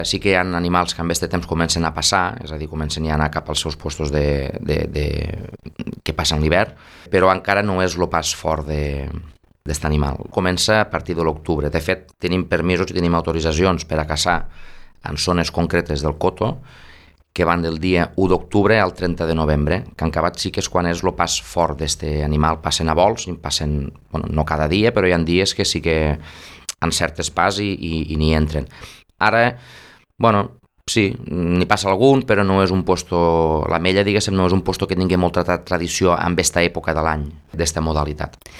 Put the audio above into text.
Sí que hi ha animals que en aquest temps comencen a passar, és a dir, comencen ja a anar cap als seus postos que passen l'hivern, però encara no és el pas fort d'aquest animal. Comença a partir de l'octubre. De fet, tenim permisos i tenim autoritzacions per a caçar en zones concretes del Coto que van del dia 1 d'octubre al 30 de novembre. Can Cabat sí que és quan és el pas fort d'aquest animal. Passen a vols, passen, no cada dia, però hi ha dies que sí que en certes pas i n'hi entren. Ara, sí, n'hi passa algun, però no és un posto, l'Ametlla, diguéssim, no és un posto que tingui molta tradició en aquesta època de l'any, d'esta modalitat.